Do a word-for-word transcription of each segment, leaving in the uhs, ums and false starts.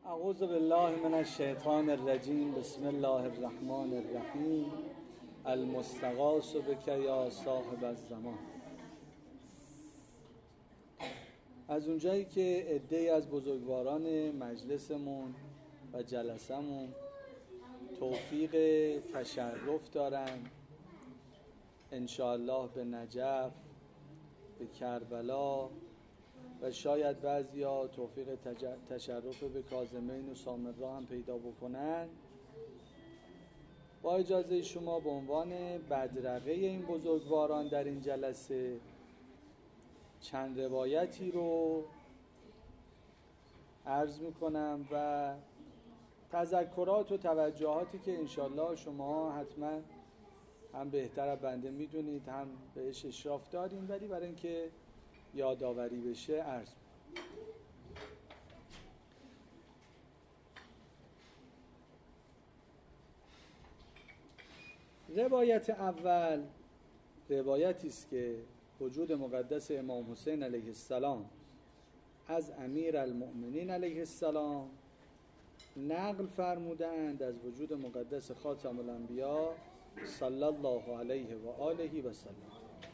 اعوذ بالله من الشیطان الرجیم. بسم الله الرحمن الرحیم. المستغاث بک یا صاحب الزمان. از اونجایی که عده‌ای از بزرگواران مجلسمون و جلسمون توفیق تشرف دارن انشاءالله به نجف، به کربلا و شاید بعضیا توفیق تشرف به کاظمین و سامرا هم پیدا بکنن، با اجازه شما به عنوان بدرقه این بزرگواران در این جلسه چند روایتی رو عرض میکنم و تذکرات و توجهاتی که انشالله شما حتما هم بهتر از بنده میدونید هم بهش اشراف دارین، ولی برای اینکه یادآوری بشه عرض میکنم. روایت اول روایتی است که وجود مقدس امام حسین علیه السلام از امیر المؤمنین علیه السلام نقل فرمودند از وجود مقدس خاتم الانبیا صلی الله علیه و آله و سلم.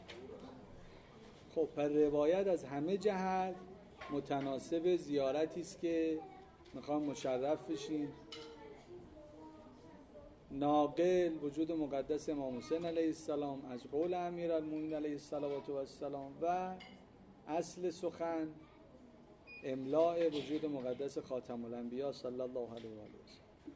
خب پر روایت از همه جهت متناسب زیارتی است که میخوام مشرف بشین. ناقل وجود مقدس امام حسین علیه السلام از قول امیر المؤمنین علیه السلام و اصل سخن املاء وجود مقدس خاتم الانبیا صلی الله علیه و آله.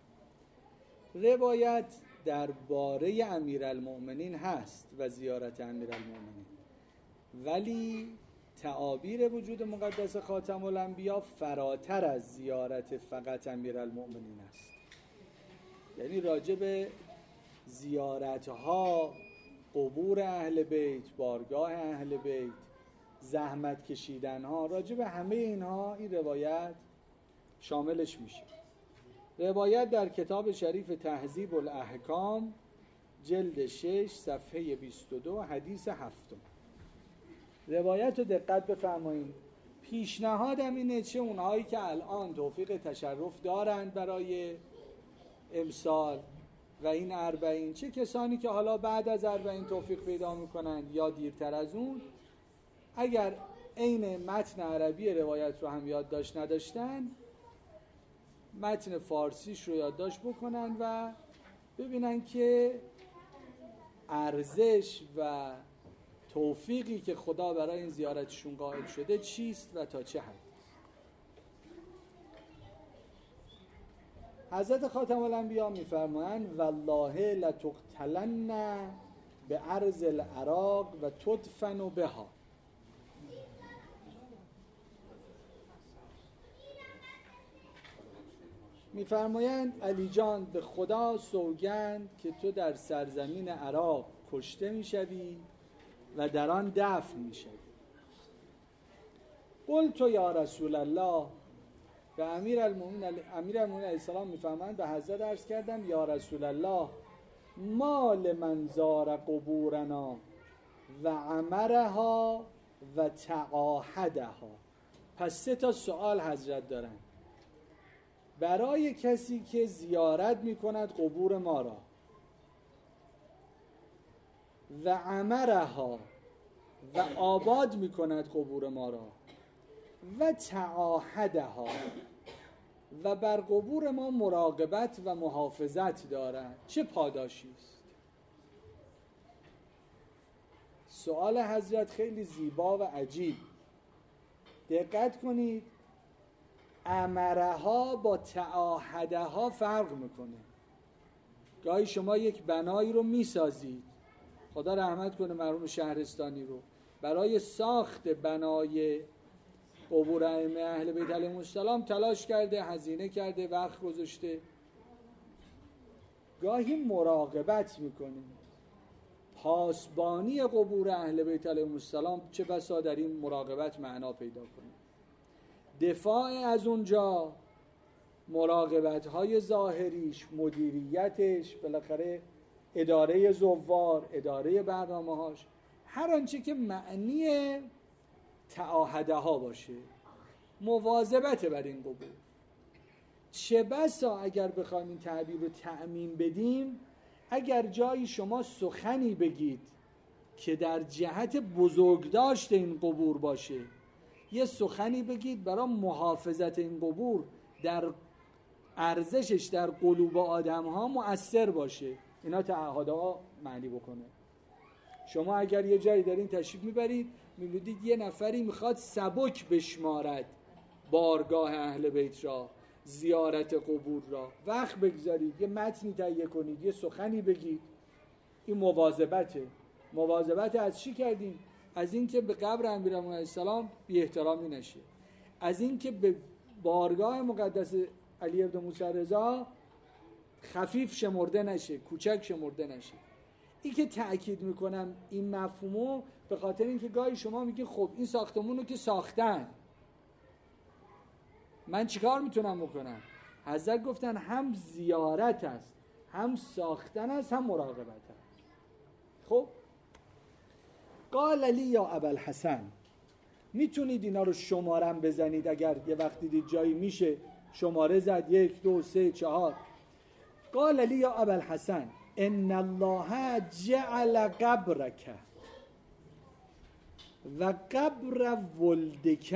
روایت درباره امیر المؤمنین هست و زیارت امیر المؤمنین، ولی تعابیر وجود مقدس خاتم الانبیا فراتر از زیارت فقط امیر المؤمنین است. یعنی راجع به زیارتها، قبور اهل بیت، بارگاه اهل بیت، زحمت کشیدنها، راجع به همه اینها این روایت شاملش میشه. روایت در کتاب شریف تهذیب الاحکام جلد شش صفحه بیست و دو حدیث هفتم. روایت رو دقت بفرمایید. پیشنهادم اینه چه اونهایی که الان توفیق تشرف دارند برای امسال و این اربعین، چه کسانی که حالا بعد از اربعین توفیق پیدا میکنند یا دیرتر از اون، اگر عین متن عربی روایت رو هم یادداشت نداشتن متن فارسیش رو یادداشت بکنن و ببینن که ارزش و توفیقی که خدا برای این زیارتشون قائل شده چیست و تا چه حد. حضرت خاتم الانبیا میفرمایند والله لتقتلن به ارض العراق و تدفن بها. میفرمایند علی جان به خدا سوگند که تو در سرزمین عراق کشته میشوی و در آن دفن میشوی. قلت یا رسول الله، و امیر المؤمنین امیر المؤمنین علیه السلام میفرمایند به حضرت عرض کردم یا رسول الله ما لمن زار قبورنا و عمرها و تعاهدها. پس سه تا سوال حضرت دارن برای کسی که زیارت میکند قبور ما را و عمرها و آباد میکند قبور ما را و تعاهدها و بر قبور ما مراقبت و محافظت دارد، چه پاداشی است؟ سوال حضرت خیلی زیبا و عجیب. دقت کنید، امرها با تعاهدها فرق میکنه. گاهی شما یک بنایی رو میسازید، خدا رحمت کنه مرحوم شهرستانی رو، برای ساخت بنای قبور ائمه اهل بیت علیهم السلام تلاش کرده، هزینه کرده، وقت گذاشته. گاهی مراقبت میکنه. پاسبانی قبور اهل بیت علیهم السلام چه بسا در این مراقبت معنا پیدا کنه. دفاع از اونجا، مراقبت‌های ظاهریش، مدیریتش، بالاخره اداره زوار، اداره برنامه‌هاش، هر آنچه که معنی تعاهده ها باشه، مواظبت بر این قبور. چه بسا اگر بخوایم این تعبیر رو تعمیم بدیم، اگر جایی شما سخنی بگید که در جهت بزرگداشت این قبور باشه، یه سخنی بگید برای محافظت این قبور در ارزشش در قلوب آدم ها مؤثر باشه، اینا تعهدها معنی بکنه. شما اگر یه جایی دارین تشریف میبرید، میبینید یه نفری میخواد سبک بشمارد بارگاه اهل بیت را، زیارت قبور را، وقت بگذارید، یه متنی تهیه کنید، یه سخنی بگید، این مواظبته. مواظبت از چی کردیم؟ از اینکه به قبر امیرالمومنین علیه السلام بی احترامی نشه، از اینکه به بارگاه مقدس علی ابن موسی رضا خفیف شمرده نشه، کوچک شمرده نشه. این که تأکید میکنم این مفهومو به خاطر اینکه گاهی شما میگین خب این ساختمونو که ساختن، من چیکار میتونم بکنم؟ حضرت گفتن هم زیارت است، هم ساختن است، هم مراقبت است. خب قال علی یا ابوالحسن، میتونید اینا رو شمارم بزنید، اگر یه وقت دیدید جایی میشه شماره زد، یک دو سه چهار. قال علی یا ابوالحسن ان الله جعل قبرک و قبر ولدک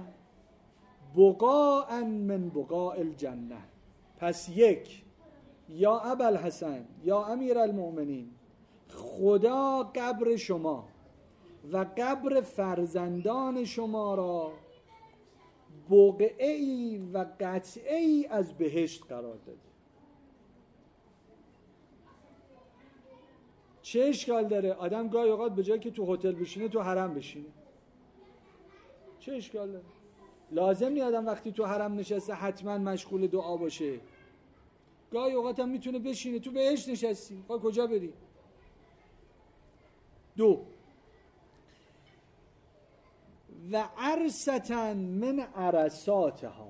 بقاء من بقاء الجنه. پس یک، یا ابوالحسن، یا امیرالمؤمنین، خدا قبر شما و قبر فرزندان شما را بقعه‌ای و قطعه‌ای از بهشت قرار داده. چه اشکال داره آدم گاهی اوقات به جای که تو هتل بشینه تو حرم بشینه؟ چه اشکال داره؟ لازم نیست آدم وقتی تو حرم نشسته حتما مشغول دعا باشه. گاهی اوقات هم میتونه بشینه تو بهشت نشستی، خب کجا بری؟ دو، و عرصتن من عرصاتها،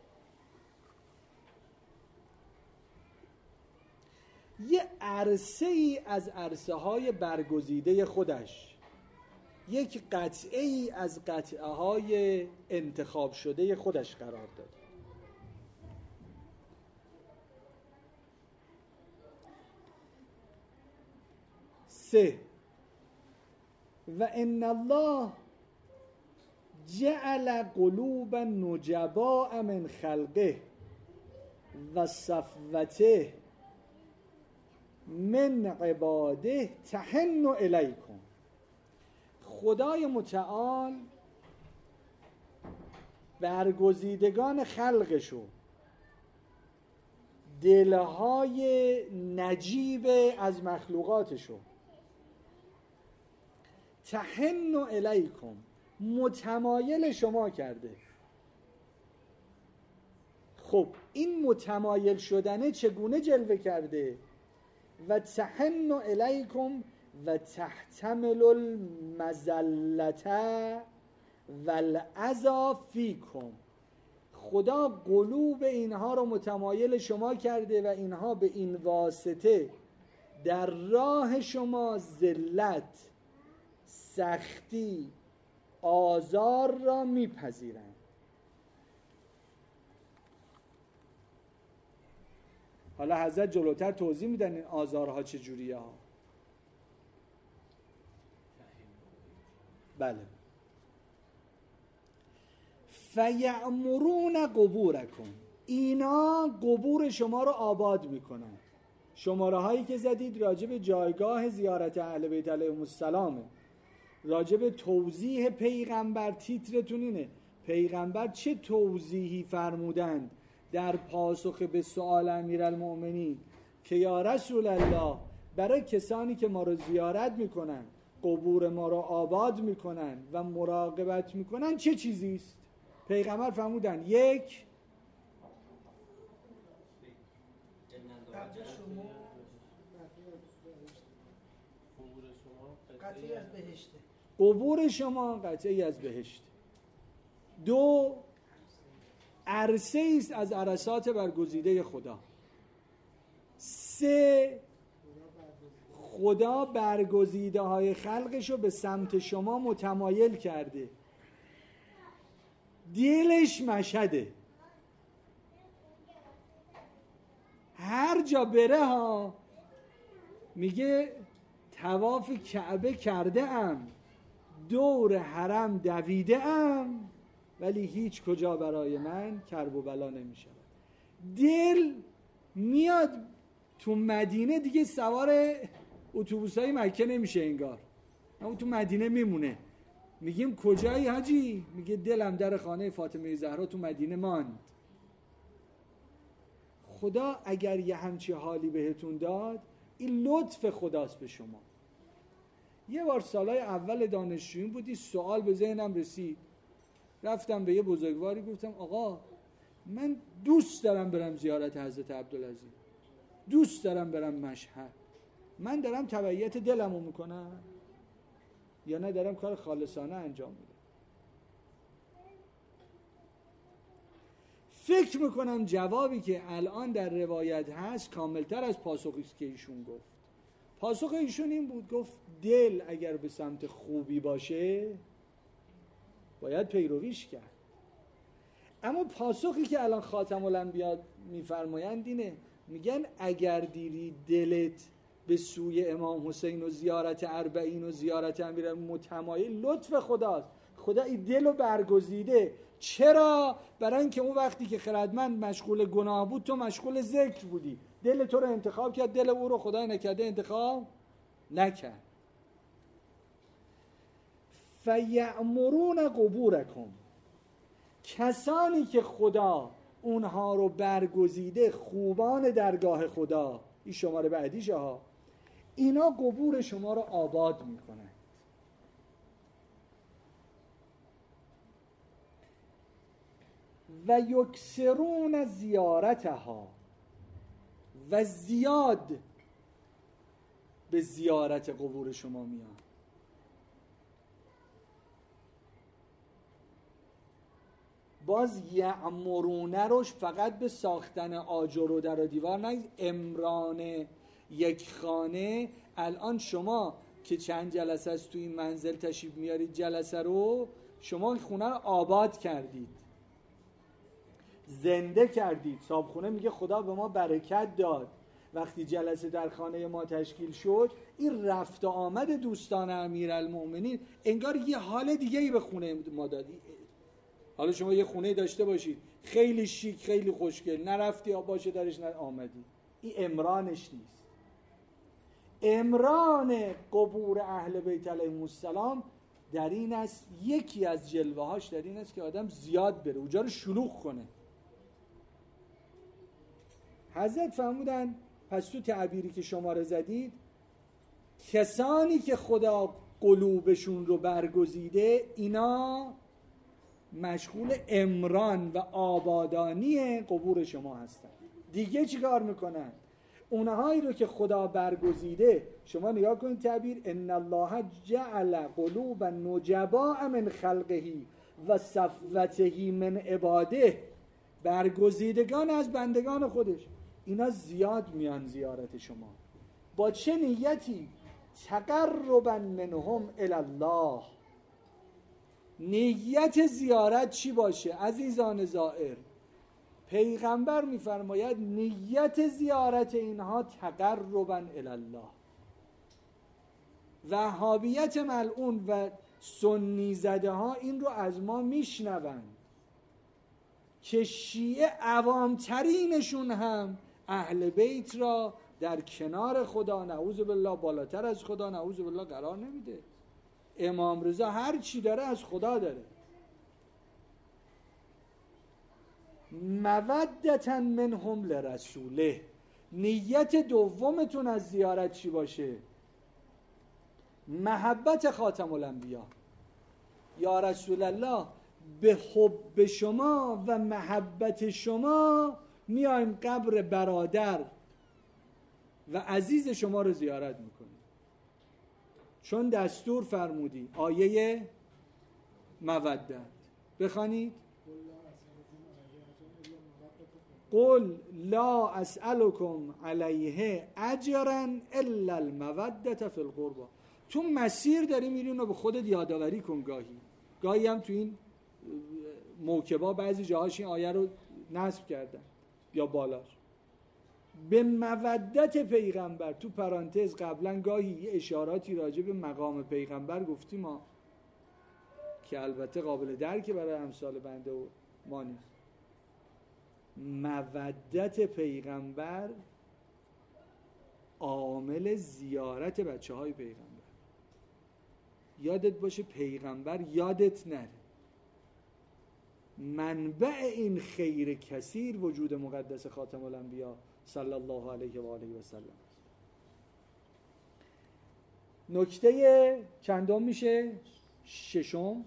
یه عرصه ای از عرصه های برگزیده خودش، یک قطعه ای از قطعه های انتخاب شده خودش قرار داد. سه، و ان الله جعل قلوب نجباء من خلقه و صفوته من عباده تحن الیکم. خدای متعال برگزیدگان خلقشو، دلهای نجیب از مخلوقاتشو، تحن الیکم، متمایل شما کرده. خب این متمایل شدنه چگونه جلوه کرده؟ و تحن الیکم و تحتمل المذلت والعذا فیکم. خدا قلوب اینها رو متمایل شما کرده و اینها به این واسطه در راه شما ذلت، سختی، آزار را میپذیرند. حالا حضرت جلوتر توضیح میدن این آزارها چجوریه ها. بله. فیعمرون قبورکم، اینا قبور شما رو آباد میکنن. شماره هایی که زدید راجع به جایگاه زیارت اهل بیت علیهم السلامه، راجع به توضیح پیغمبر. تیترتون اینه پیغمبر چه توضیحی فرمودند در پاسخ به سؤال امیرالمؤمنین که یا رسول الله، برای کسانی که ما رو زیارت میکنن، قبور ما رو آباد میکنن و مراقبت میکنن چه چیزی است؟ پیغمبر فرمودن یک، قطعی از بهشته، قبور شما قطعی از بهشت. دو، عرصه است از عرصات برگزیده خدا. سه، خدا برگزیده های خلقشو به سمت شما متمایل کرده، دلش مشهده. هر جا بره ها میگه طواف کعبه کرده ام، دور حرم دویده ام، ولی هیچ کجا برای من کرب و بلا نمیشه. دل میاد تو مدینه دیگه سوار اتوبوسای مکه نمیشه انگار، اما تو مدینه میمونه. میگیم کجایی حاجی؟ میگه دلم در خانه فاطمه زهرا تو مدینه ماند. خدا اگر یه همچی حالی بهتون داد، این لطف خداست به شما. یه بار سالای اول دانشجویی بودی، سوال به ذهنم رسید، رفتم به یه بزرگواری گفتم آقا من دوست دارم برم زیارت حضرت عبدالعزیز، دوست دارم برم مشهد، من دارم تبعیت دلمو میکنم یا نه دارم کار خالصانه انجام میدم؟ فکر میکنم جوابی که الان در روایت هست کاملتر از پاسخی که ایشون گفت. پاسخ ایشون این بود، گفت دل اگر به سمت خوبی باشه باید پیرویش کرد. اما پاسخی که الان خاتم الانبیا میفرمایند اینه، میگن اگر دیری دلت به سوی امام حسین و زیارت اربعین و زیارت امیرالمومنین متمایل، لطف خداست. خدا این دلو برگزیده. چرا؟ برای اینکه اون وقتی که خردمند مشغول گناه بود تو مشغول ذکر بودی، دل تو رو انتخاب کرد، دل او رو خدای نکرده انتخاب نکرد. فیأمرون قبورکم، کسانی که خدا اونها رو برگزیده، خوبان درگاه خدا، این شماره بعدیشه ها، اینا قبور شما رو آباد میکنن. و یکسرون زیارتها، و زیاد به زیارت قبور شما میان. باز یعمرونه روش فقط به ساختن آجر و در و دیوار نه، امران یک خانه. الان شما که چند جلسه است تو این منزل تشریف میارید، جلسه رو شما خونه رو آباد کردید، زنده کردید. صاحبخونه میگه خدا به ما برکت داد. وقتی جلسه در خانه ما تشکیل شد، این رفت و آمد دوستان امیرالمؤمنین انگار یه حال دیگه ای به خونه ما دادی. حالا شما یه خونه داشته باشید خیلی شیک، خیلی خوشگل، نرفتی باشه درش نه آمدی، این امرانش نیست. امران قبور اهل بیت علیهم السلام در این است، یکی از جلوه هاش در این است که آدم زیاد بره اونجا رو شلوغ کنه. حضرت فرمودن پس تو تعبیری که شما رو زدید، کسانی که خدا قلوبشون رو برگزیده اینا مشغول امران و آبادانی قبور شما هستن. دیگه چی کار میکنن؟ اونهایی رو که خدا برگزیده، شما نگاه کنید تعبیر، ان الله جعل قلوب النجباء من خلقه و صفوته من عباده، برگزیدگان از بندگان خودش، اینا زیاد میان زیارت شما. با چه نیتی؟ تقربا منهم الی الله. نیت زیارت چی باشه عزیزان زائر؟ پیغمبر میفرماید نیت زیارت اینها تقربا الی الله. وهابیت ملعون و سنی زده ها این رو از ما میشنوند که شیعه عوامترینشون هم اهل بیت را در کنار خدا، نعوذ بالله بالاتر از خدا، نعوذ بالله قرار نمیده. امام رضا هر چی داره از خدا داره. مودتا منهم لرسوله. نیت دومتون از زیارت چی باشه؟ محبت خاتم الانبیا. یا رسول الله، به حب شما و محبت شما میایم قبر برادر و عزیز شما رو زیارت میکنیم، چون دستور فرمودی. آیه مودت بخوانید. قل لا اسألكم علیه اجرا الا المودة فی القربى. تو مسیر داری میری و به خودت یادآوری کن. گاهی گاهی هم تو این موکبا بعضی جاهاش این آیه رو نصب کردن یا بالاش. به مودت پیغمبر. تو پرانتز قبلا گاهی یه اشاراتی راجع به مقام پیغمبر گفتیم ما که البته قابل درکه برای امثال بنده و ما نیست. مودت پیغمبر عامل زیارت بچه های پیغمبر. یادت باشه پیغمبر یادت نره. منبع این خیر کثیر وجود مقدس خاتم الانبیا صلی الله علیه و آله و سلم. نکته چندم میشه؟ ششم.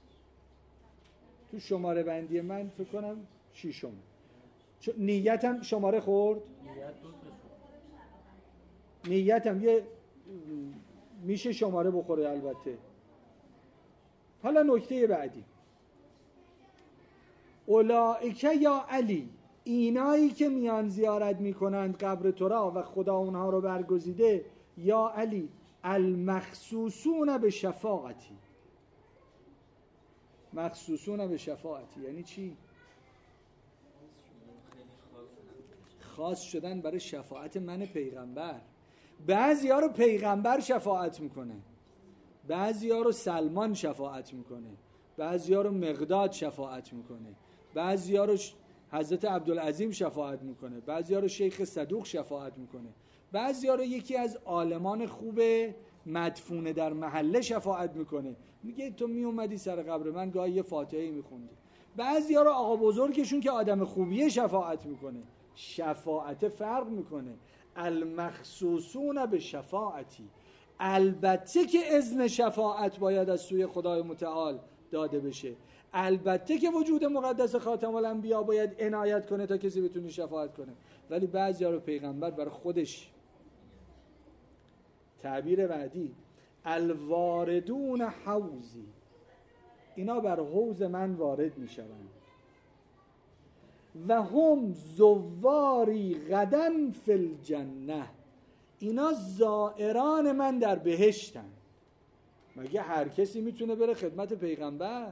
تو شماره بندی من فکر کنم ششم. نیتم شماره خورد. نیتم یه میشه شماره بخوره البته. حالا نکته بعدی، اولائک یا علی، اینایی که میان زیارت میکنند قبر تو را و خدا اونها رو برگزیده، یا علی المخصوصون به شفاعتی. مخصوصون به شفاعتی یعنی چی؟ خاص شدن برای شفاعت من پیغمبر. بعضی ها رو پیغمبر شفاعت میکنه، بعضی ها رو سلمان شفاعت میکنه، بعضی ها رو مقداد شفاعت میکنه، بعضی ها رو حضرت عبدالعظیم شفاعت میکنه، بعضی ها رو شیخ صدوق شفاعت میکنه، بعضی ها رو یکی از عالمان خوب مدفون در محله شفاعت میکنه، میگه تو می اومدی سر قبر من گاهی یه فاتحه میخوندی. بعضی ها رو آقا بزرگشون که آدم خوبیه شفاعت میکنه. شفاعت فرق میکنه. المخصوصون به شفاعتی، البته که اذن شفاعت باید از سوی خدای متعال داده بشه، البته که وجود مقدس خاتم الانبیا باید عنایت کنه تا کسی بتونه شفاعت کنه، ولی بعضیا رو پیغمبر برای خودش. تعبیر بعدی، الواردون حوزی، اینا بر حوض من وارد می شوند. و هم زواری غدن فی الجنه، اینا زائران من در بهشتن. مگه هر کسی میتونه بره خدمت پیغمبر؟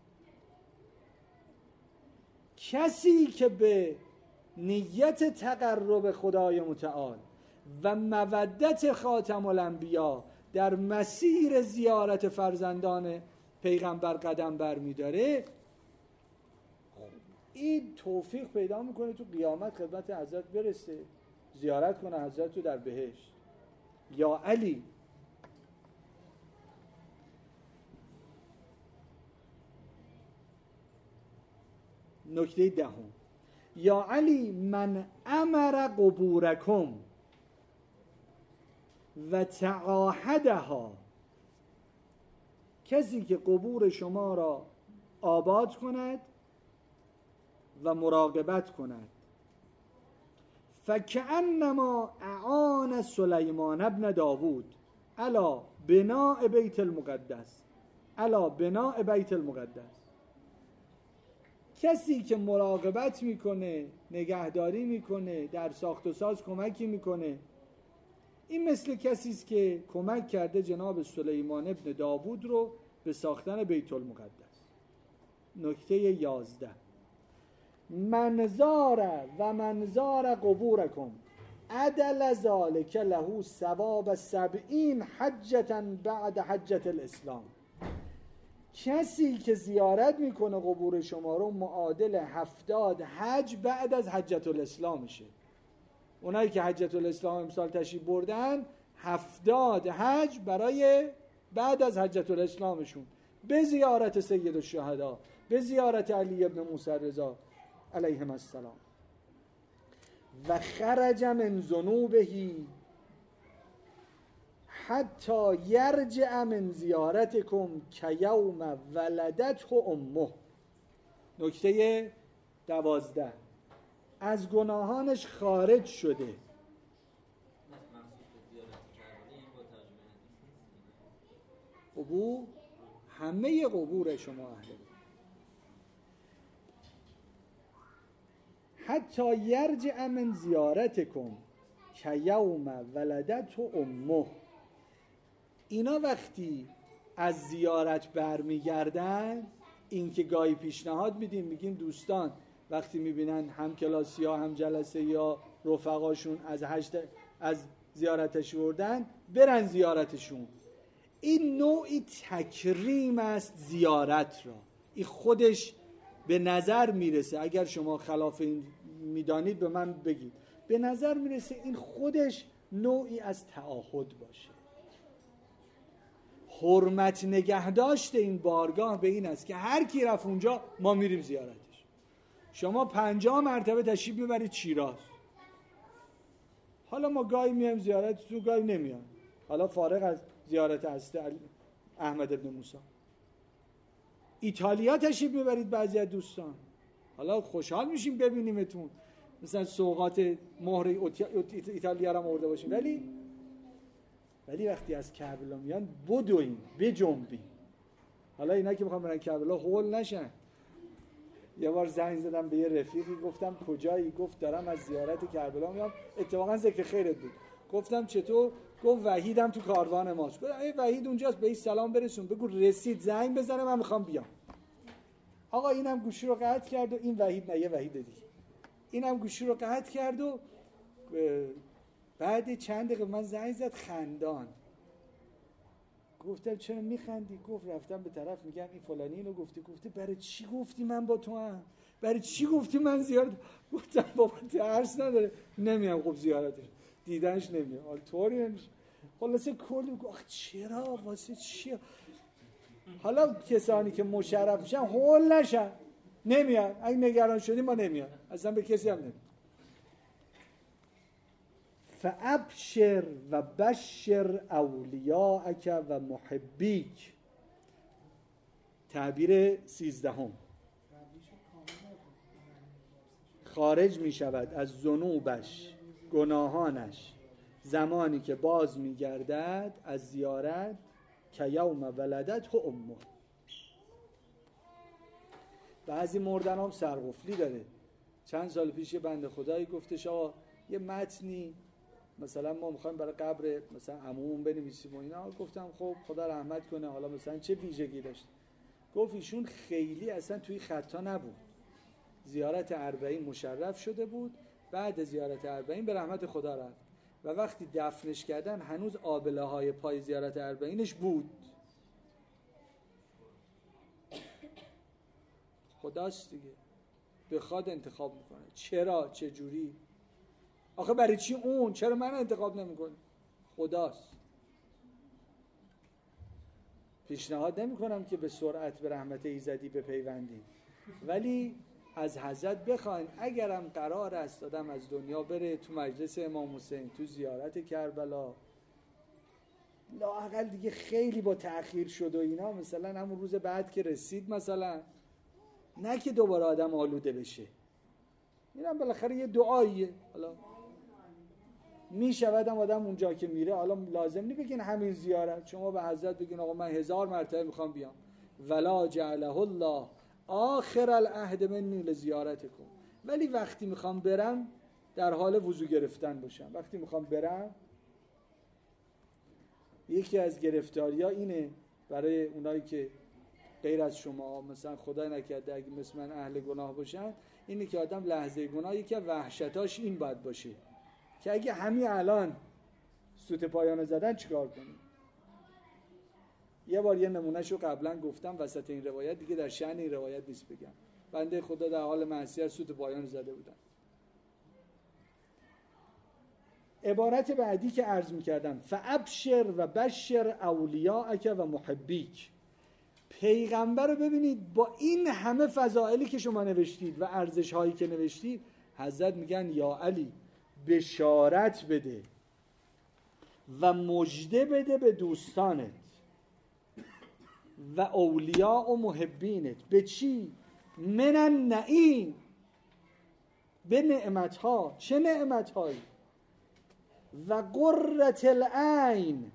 کسی که به نیت تقرب خدای متعال و مودت خاتم الانبیا در مسیر زیارت فرزندان پیغمبر قدم بر میداره، این توفیق پیدا میکنه تو قیامت خدمت حضرت برسه، زیارت کنه حضرت رو در بهشت. یا علی، نکته دهم، یا علی من امر قبورکم و تعاهدها، کسی که قبور شما را آباد کند و مراقبت کند. فکأنما اعان سلیمان ابن داوود علی بناء بیت المقدس، علی بناء بیت المقدس. کسی که مراقبت میکنه، نگهداری میکنه، در ساخت و ساز کمکی میکنه، این مثل کسی است که کمک کرده جناب سلیمان ابن داوود رو به ساختن بیت المقدس. نکته یازده، منزار و منزار قبورکم عدل ذالک له ثواب سبعین حجتا بعد حجت الاسلام. کسی که زیارت میکنه قبور شما رو معادل هفتاد حج بعد از حجت الاسلام میشه. اونایی که حجت الاسلام امسال تشریف بردن، هفتاد حج برای بعد از حجت الاسلامشون، به زیارت سید الشهدا، به زیارت علی ابن موسی رضا علیهم السلام. و خرج من ذنوبه حتی یرجع من زیارتکم کیوم ولدته امه. نکته دوازده، از گناهانش خارج شده. قبور، همه قبور شما اهل بیت. حتی یرجع من زیارتکم کیوم ولدته امه. اینا وقتی از زیارت برمیگردن، این که گاهی پیشنهاد میدیم، میگیم دوستان وقتی میبینن هم کلاسی ها هم جلسه یا رفقاشون از هشت از زیارتش بردن برن زیارتشون. این نوعی تکریم است زیارت را. این خودش به نظر میرسه، اگر شما خلاف این میدانید به من بگید، به نظر میرسه این خودش نوعی از تعاهد باشه. حرمت نگهداشت این بارگاه به این است که هر کی رفت اونجا ما میریم زیارتش. شما پنجاه مرتبه تشریف میبرید شیراز، حالا ما گاهی میایم زیارت تو، گاهی نمیایم، حالا فارغ از زیارت هست احمد ابن موسی. ایتالیا تشریف میبرید بعضی از دوستان، حالا خوشحال میشیم ببینیمتون، مثلا سوغات مهر ایتالیا رو آورده باشیم، ولی ولی وقتی از کربلا میان بدویم بجنبیم. حالا اینا که میخوام برن کربلا هول نشن. یه بار زنگ زدم به یه رفیقی، گفتم کجایی؟ گفت دارم از زیارت کربلا میام. اتفاقا ذکر خیرت بود. گفتم چطور؟ گفت وحیدم تو کاروان ماست. گفتم ای وحید اونجاست، بهش سلام برسون، بگو رسید زنگ بزنه من میخوام بیام. آقا اینم گوشی رو قطع کرد و این وحید نه یه وحید دیگه، اینم گوشی رو قطع کرد و بعد چند دقیقه من زنگ زد خندان. گفتم چرا میخندی؟ گفت رفتم به طرف میگم این فلانی اینو گفته. گفته برای چی گفتی من با تو هم؟ برای چی گفتی من زیارت؟ گفتم بابا ترس نداره، نمیام. خب زیارتش دیدنش نمیام، حالا طوری نمیشه. خلاصه کلی گفت چرا واسه چی؟ حالا کسانی که مشرف میشن هول نشن، نمیان. اگه نگران شدی ما نمیان، اصلا به کسی هم نمیان. فابشر و بشر اولیاءک و محبیک. تعبیر سیزدهم. خارج می شود از ذنوبش، گناهانش، زمانی که باز می گردد از زیارت که یوم ولدته امه. بعضی مردن هم سرقفلی داره. چند سال پیش یه بنده خدایی گفتش آقا یه متنی مثلا ما میخوایم برای قبر مثلا عمومون بنویسیم و اینا. گفتم خب خدا رحمت کنه، حالا مثلا چه ویژگی داشت؟ گفت ایشون خیلی اصلا توی خطا نبود، زیارت اربعین مشرف شده بود، بعد زیارت اربعین به رحمت خدا رفت و وقتی دفنش کردن هنوز آبله های پای زیارت اربعینش بود. خداست دیگه، بخواد انتخاب میکنه. چرا؟ چه جوری؟ آخه برای چی اون؟ چرا من انتخاب نمیکنه؟ خداست. پیشنهاد نمی کنم که به سرعت به رحمت ایزدی بپیوندید، ولی از حضرت بخواین اگرم قرار است آدم از دنیا بره تو مجلس امام حسین، تو زیارت کربلا، لااقل دیگه خیلی با تأخیر شد و اینا، مثلا همون روز بعد که رسید، مثلا نه که دوباره آدم آلوده بشه. اینم بالاخره یه دعاییه. حالا می شود هم آدم اونجا که میره، حالا لازم نی بگین همین زیارت، شما به حضرت بگین آقا من هزار مرتبه میخوام بیام، ولا جعله الله آخر العهد منی لزیارتکم. ولی وقتی میخوام برم در حال وضو گرفتن باشم. وقتی میخوام برم، یکی از گرفتاری‌ها اینه برای اونایی که غیر از شما مثلا خدا نکرده اگه مثل من اهل گناه باشن، اینه که آدم لحظه گناه یکی از وحشتاش این باید باشه که اگه همین الان سوت پایان زدن چیکار کنیم. یه بار یه نمونهشو قبلا گفتم وسط این روایت، دیگه در شأن این روایت نیست بگم. بنده خدا در حال معصیت سوت پایان زده بودن. عبارت بعدی که عرض می‌کردم فابشر و بشر اولیاءک و محبیک. پیغمبر رو ببینید با این همه فضائلی که شما نوشتید و ارزش هایی که نوشتید، حضرت میگن یا علی بشارت بده و مژده بده به دوستانت و اولیاء و محبینت. به چی؟ من النعیم، به نعمت ها. چه نعمت هایی؟ و قرة العین،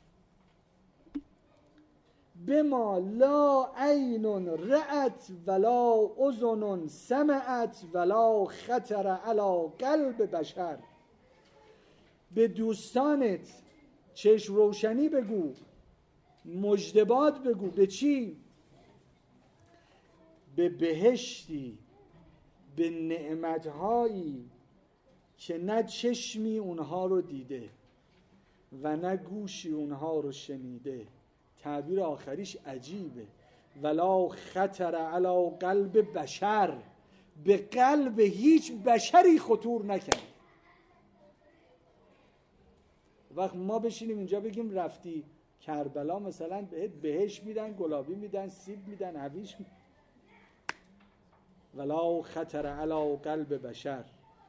بما لا عین رأت ولا اذن سمعت ولا خطر علی قلب بشر. به دوستانت چشم روشنی بگو، مژدبات بگو. به چی؟ به بهشتی به نعمتهایی که نه چشمی اونها رو دیده و نه گوشی اونها رو شنیده. تعبیر آخریش عجیبه، ولا خطر علی قلب بشر، به قلب هیچ بشری خطور نکرد. وقت ما بشینیم اینجا بگیم رفتی کربلا مثلا بهت بهش میدن، گلابی میدن، سیب میدن، هویش میدن. ولا خطر علی قلب بشر.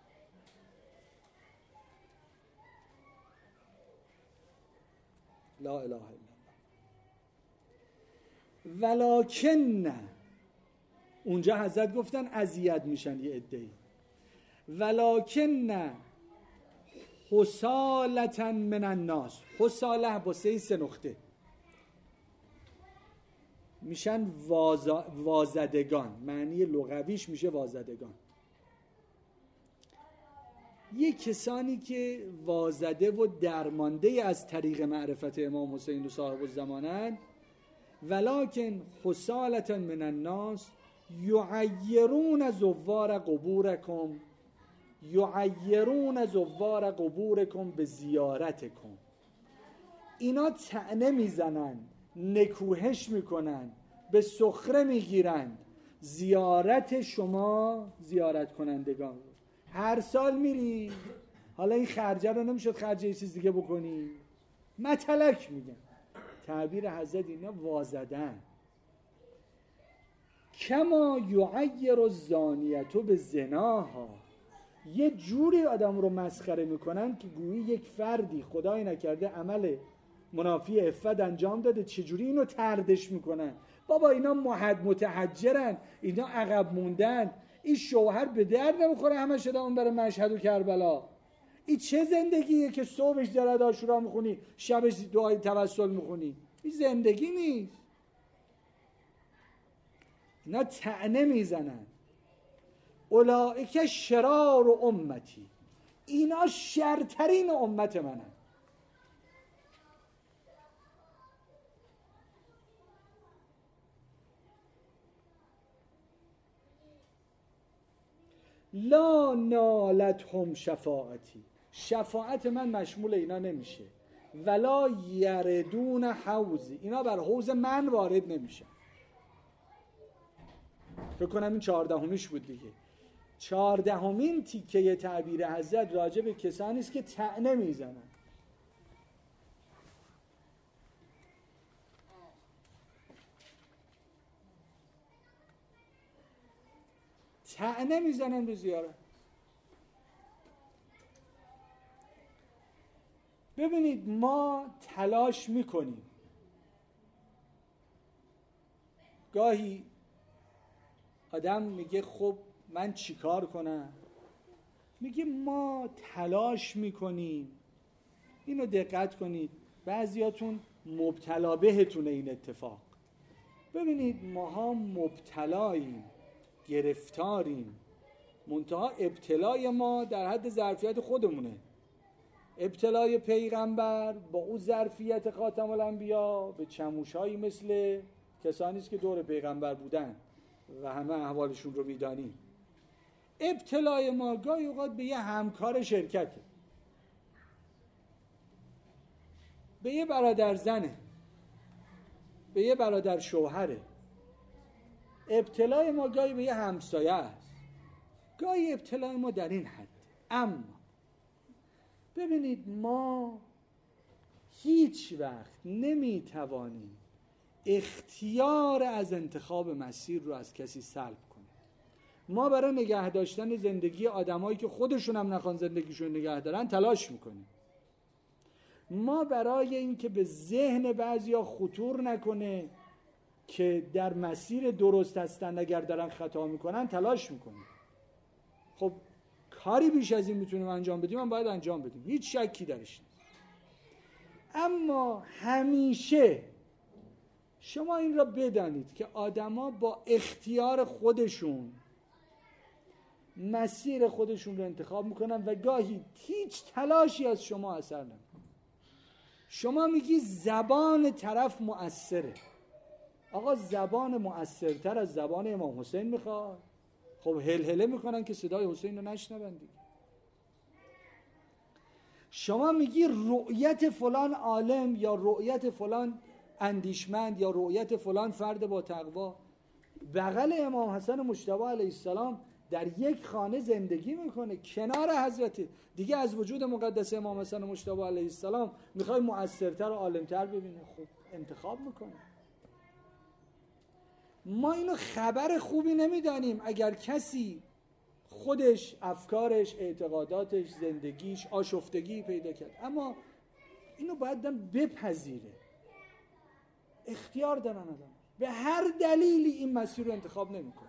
لا اله الا الله. ولکن، اونجا حضرت گفتن اذیت میشن یه عده‌ای، ولکن حسالة من الناس، حساله با سه سه نقطه میشن وازا... وازدگان، معنی لغویش میشه وازدگان. یه کسانی که وازده و درمانده از طریق معرفت امام حسین و صاحب الزمانند. ولکن حسالة من الناس یعیرون زوار قبورکم، یعیرون زوار قبورکم به زیارتکم. اینا طعنه میزنن، نکوهش میکنن، به سخره میگیرند زیارت شما زیارت کنندگان. هر سال میری، حالا این خرجه رو نمیشد خرجه یه چیز دیگه بکنی، متلک میگن. تعبیر حضرت اینا وازدن. کما یعیر الزانیة به زناها، یه جوری آدم رو مسخره میکنن که گویی یک فردی خدای نکرده عمل منافی عفت انجام داده، چجوری اینو طردش میکنن. بابا اینا محد متحجرن، اینا عقب موندن، این شوهر به درد نمیخوره همه شده اون بره مشهد و کربلا. این چه زندگیه که صبحش درد عاشورا میخونی، شبش دعای توسل میخونی؟ این زندگی نیست. اینا طعنه میزنن. اولئک شرار و امتی، اینا شرترین امت منن. لا نالتهم شفاعتی، شفاعت من مشمول اینا نمیشه. ولا یردون حوزی، اینا بر حوض من وارد نمیشن. فکر کنم این چهاردهمیش بود دیگه. چهاردهمین تیکه تعبیر حضرت راجع به کسانی است که طعنه میزنن. طعنه میزنن به زیارت. ببینید ما تلاش میکنیم، گاهی آدم میگه خب من چیکار کنم؟ میگه ما تلاش میکنیم. اینو دقت کنید، بعضیاتون مبتلا بهتونه این اتفاق. ببینید ماها مبتلاییم، گرفتاریم، منتها ابتلای ما در حد ظرفیت خودمونه. ابتلای پیغمبر با اون ظرفیت خاتم الانبیا به چموشایی مثل کسانی است که دور پیغمبر بودن و همه احوالشون رو میدانیم. ابتلای ما گاهی اوقات به یه همکار شرکته، به یه برادر زنه، به یه برادر شوهره. ابتلای ما گاهی به یه همسایه است، گاهی ابتلای ما در این حد. اما ببینید ما هیچ وقت نمیتوانیم اختیار از انتخاب مسیر رو از کسی سلب کنیم. ما برای نگه داشتن زندگی آدمایی که خودشون هم نخوان زندگیشون نگه دارن تلاش میکنیم. ما برای اینکه به ذهن بعضیا خطور نکنه که در مسیر درست هستن اگر دارن خطا میکنن تلاش میکنیم. خب کاری بیش از این میتونیم انجام بدیم، هم باید انجام بدیم، هیچ شکی درش نیست. اما همیشه شما این را بدانید که آدما با اختیار خودشون مسیر خودشون رو انتخاب میکنن و گاهی هیچ تلاشی از شما اثر نمیکنه. شما میگی زبان طرف مؤثره. آقا زبان مؤثرتر از زبان امام حسین میخواد؟ خب هلهله میکنن که صدای حسین رو نشنون دیگه. شما میگی رؤیت فلان عالم یا رؤیت فلان اندیشمند یا رؤیت فلان فرد با تقوا، بغل امام حسن مجتبی علیه السلام در یک خانه زندگی میکنه کنار حضرت، دیگه از وجود مقدس امام حسن مجتبی علیه السلام میخوای مؤثرتر و عالمتر ببینه، خب انتخاب میکنه. ما اینو خبر خوبی نمیدانیم اگر کسی خودش، افکارش، اعتقاداتش، زندگیش آشفتگی پیدا کرد، اما اینو باید دم بپذیره. اختیار دارن آدم، به هر دلیلی این مسیر رو انتخاب نمیکنه.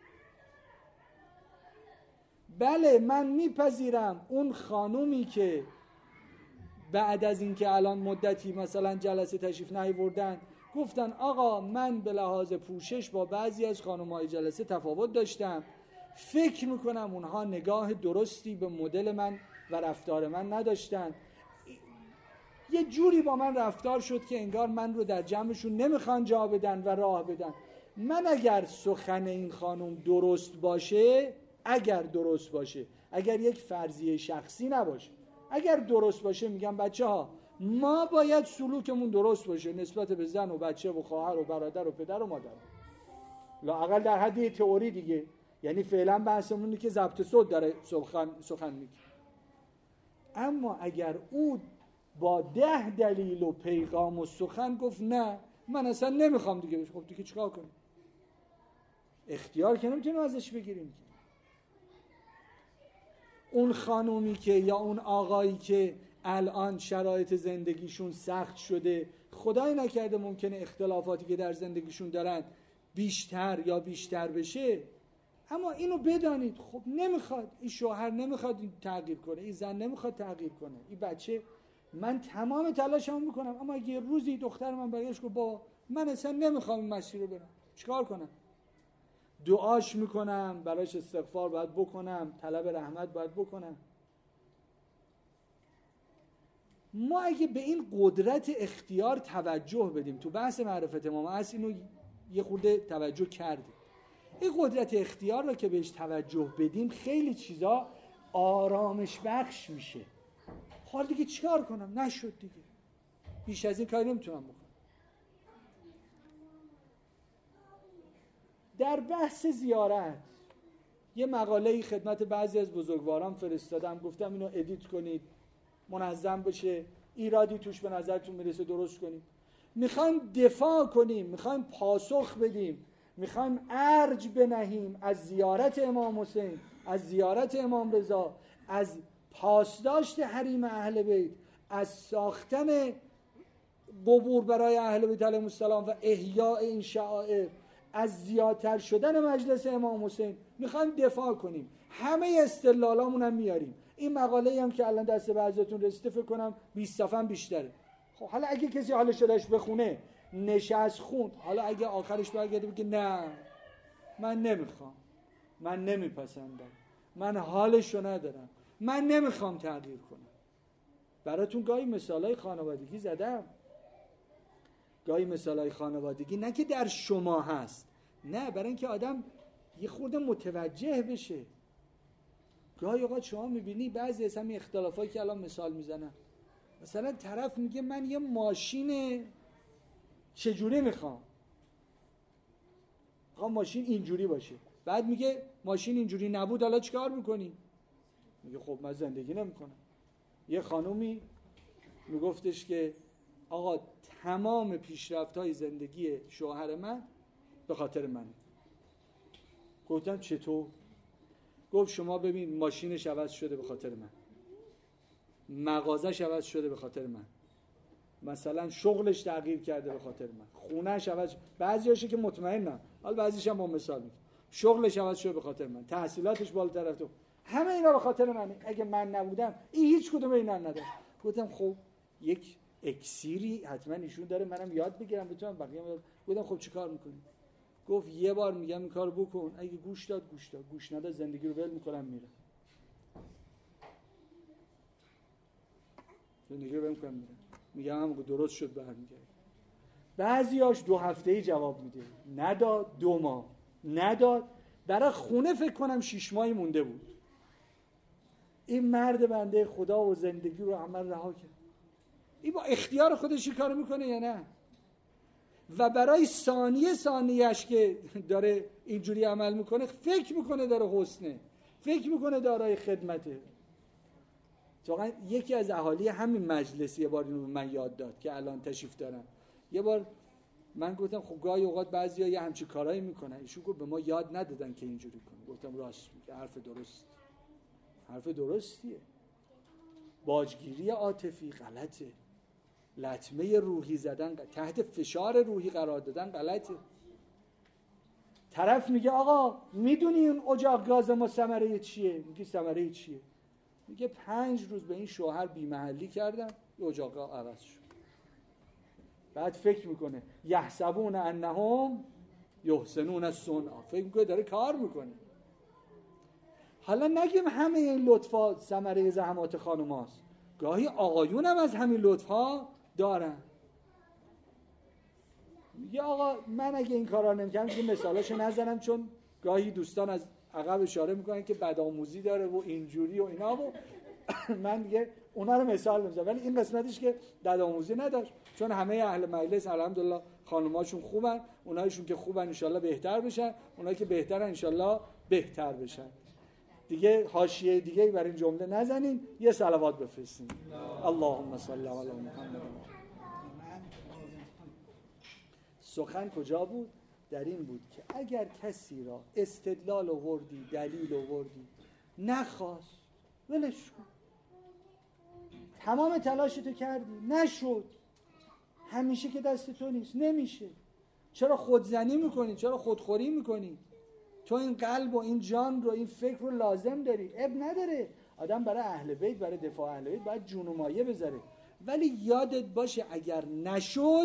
بله من میپذیرم اون خانومی که بعد از اینکه الان مدتی مثلا جلسه تشریف نیاوردن گفتن آقا من به لحاظ پوشش با بعضی از خانم‌های جلسه تفاوت داشتم، فکر میکنم اونها نگاه درستی به مدل من و رفتار من نداشتن، یه جوری با من رفتار شد که انگار من رو در جمعشون نمیخوان جا بدن و راه بدن. من اگر سخن این خانم درست باشه، اگر درست باشه، اگر یک فرضیه شخصی نباشه، اگر درست باشه، میگم بچه ها ما باید سلوکمون درست باشه نسبت به زن و بچه و خواهر و برادر و پدر و مادر، لااقل در حد تئوری دیگه. یعنی فعلا بحثمونه که ضبط صوت داره سخن سخن میگه. اما اگر او با ده دلیل و پیغام و سخن گفت نه من اصلا نمیخوام دیگه بشه، خب دیگه چیکار کنیم؟ اختیار که نمیتونیم ازش بگیریم. اون خانومی که یا اون آقایی که الان شرایط زندگیشون سخت شده، خدای نکرده ممکنه اختلافاتی که در زندگیشون دارن بیشتر یا بیشتر بشه، اما اینو بدانید خب نمیخواد این شوهر نمیخواد این تغییر کنه، این زن نمیخواد تغییر کنه، این بچه، من تمام تلاشمو میکنم، اما اگه یه روزی دختر من برگشت گفت با من اصلا نمیخوام این مسیر رو برم، چیکار کنم؟ دعاش میکنم، براش استغفار باید بکنم، طلب رحمت باید بکنم. ما اگه به این قدرت اختیار توجه بدیم، تو بحث معرفت امام هست اینو یه خورده توجه کردیم، این قدرت اختیار رو که بهش توجه بدیم خیلی چیزا آرامش بخش میشه. حال دیگه چیکار کنم؟ نشد دیگه، بیش از این کاری نمیتونم بکنم. در بحث زیارت یه مقاله‌ای خدمت بعضی از بزرگواران فرستادم، گفتم اینو ادیت کنید منظم بشه، ایرادی توش به نظرتون میرسه درست کنید. میخوایم دفاع کنیم، میخوایم پاسخ بدیم، میخوایم ارج بنهیم از زیارت امام حسین، از زیارت امام رضا، از پاسداشت حریم اهل بیت، از ساختن قبور برای اهل بیت علیهم السلام و احیاء این شعائر، از زیادتر شدن مجلس امام حسین میخوایم دفاع کنیم. همه استدلالامون هم میاریم. این مقاله هم که الان دست بعضیاتون رسیده فکر کنم بیست صفحه بیشتره. خب حالا اگه کسی حالش داشت بخونه، نشست خوند، حالا اگه آخرش برگرده بگه نه من نمیخوام، من نمیپسندم، من حالشو ندارم، من نمیخوام تغییر کنم. براتون گاهی مثالای خانوادگی زدم، گاهی مثالای خانوادگی نه که در شما هست، نه، برای اینکه آدم یه خورده متوجه بشه. گاهی اوقات شما میبینی بعضی از همین اختلافایی که الان مثال میزنم، مثلا طرف میگه من یه ماشین چجوری میخوام، میخوام ماشین اینجوری باشه، بعد میگه ماشین اینجوری نبود حالا چیکار میکنی؟ میگه خب من زندگی نمیکنم. یه خانومی میگفتش که آقا تمام پیشرفت‌های زندگی شوهر من به خاطر منه. گفتم چطور؟ گفت شما ببین ماشینش عوض شده به خاطر من، مغازش عوض شده به خاطر من، مثلا شغلش تغییر کرده به خاطر من، خونهش عوض، بعضیاشه که مطمئنم، حالا بعضیش هم با مثال میگم، شغلش عوض شده به خاطر من، تحصیلاتش بالاتر رفته، همه اینا به خاطر منه، اگه من نبودم این هیچ کدوم اینا نداره. گفتم خب یک اکسیری حتما ایشون داره منم یاد بگیرم بتونم بقیه یاد. گفتم خب چیکار میکنی؟ گفت یه بار میگم این کارو بکن، اگه گوش داد گوش داد، گوش نداد زندگی رو ول میکنم میره. زندگی رو ول میکنم میره. میگم هم درست شد برمیگرد. بعضیاش دو هفته‌ای جواب میده، نداد دو ماه، نداد برای خونه فکر کنم شیش ماهی مونده بود. این مرد بنده خدا و زندگی رو عمل رها کرد. این با اختیار خودش این کارو میکنه یا نه؟ و برای ثانیه ثانیهش که داره اینجوری عمل میکنه فکر میکنه داره حسنه، فکر میکنه دارای خدمته. واقعا یکی از اهالی همین مجلس یه بار اینو به من یاد داد که الان تشریف دارم. یه بار من گفتم خب گاهی اوقات بعضیا یه همچین کارایی میکنن. ایشون گفت به ما یاد ندادن که اینجوری کنیم. گفتم راست میگه، حرف درست. حرف درستیه. باجگیری عاطفی غلطه. لطمه روحی زدن، تحت فشار روحی قرار دادن غلطه. طرف میگه آقا میدونی اون اجاق گاز ما ثمره چیه؟ میگه ثمره چیه؟ میگه پنج روز به این شوهر بی‌محلی کردم، اجاق گاز عوض شد. بعد فکر میکنه یحسبون انهم یحسنون الصنع، فکر میکنه داره کار میکنه. حالا نگیم همه این لطفا ثمره زحمات خانوماست، گاهی آقایون هم از همین لطفا دارن. میگه آقا من اگه این کارا نمی‌کردم که مثالاشو نزنم، چون گاهی دوستان از عقب اشاره میکنن که بدآموزی داره و اینجوری و اینا، و من دیگه اونا رو مثال میزنم. ولی این قسمتش که بدآموزی نداشت، چون همه اهل مجلس الحمدلله خانماشون خوبن، اونایشون که خوبن انشالله بهتر بشن، اونایی که بهترن انشالله بهتر بشن. دیگه حاشیه دیگه بر این جمله نزنین، یه صلوات بفرستین. اللهم صل علی محمد. سخن کجا بود؟ در این بود که اگر کسی را استدلال آوردی، دلیل آوردی، نخواست، ولش کن. تمام تلاشتو کردی، نشد، همیشه که دست تو نیست، نمیشه. چرا خودزنی میکنی؟ چرا خودخوری میکنی؟ تو این قلب و این جان رو، این فکر رو لازم داری. اب نداره آدم برای اهل بیت، برای دفاع اهل بیت باید جون و مایه بذاره. ولی یادت باشه اگر نشد،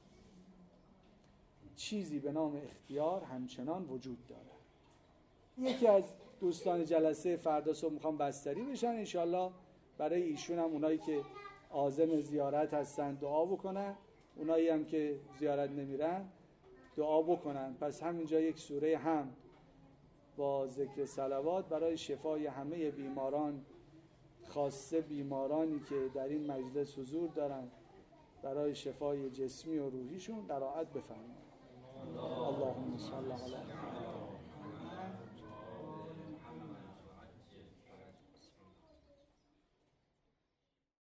چیزی به نام اختیار همچنان وجود داره. یکی از دوستان جلسه فردا صبح میخوام بستری بشن، انشالله برای ایشون هم اونایی که عازم زیارت هستن دعا بکنن، اونایی هم که زیارت نمیرن دعا بکنن. پس همینجا یک سوره حمد با ذکر صلوات برای شفای همه بیماران، خاصه بیمارانی که در این مجلس حضور دارن، برای شفای جسمی و روحیشون قرائت بفرمایید. اللهم صل علی